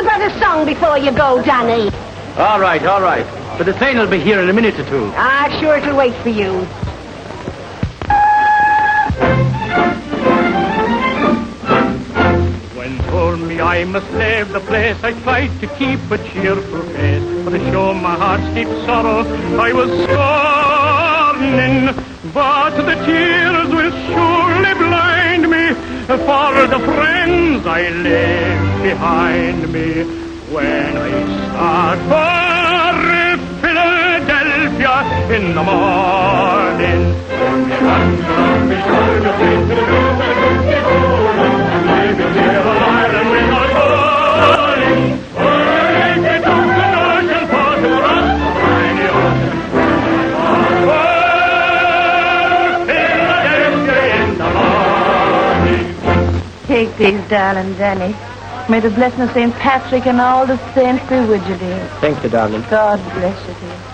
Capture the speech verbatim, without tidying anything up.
a better song before you go, Danny. All right, all right. But the train will be here in a minute or two. Ah, sure, it'll wait for you. When told me I must leave the place, I tried to keep a cheerful face, for to show my heart's deep sorrow I was scorning. But the tears will surely blind me, for the friends I left behind me. When I start for Philadelphia in the morning, Take these, darling Danny. May the blessing of Saint Patrick and all the saints be with you, dear. Thank you, darling. God bless you, dear.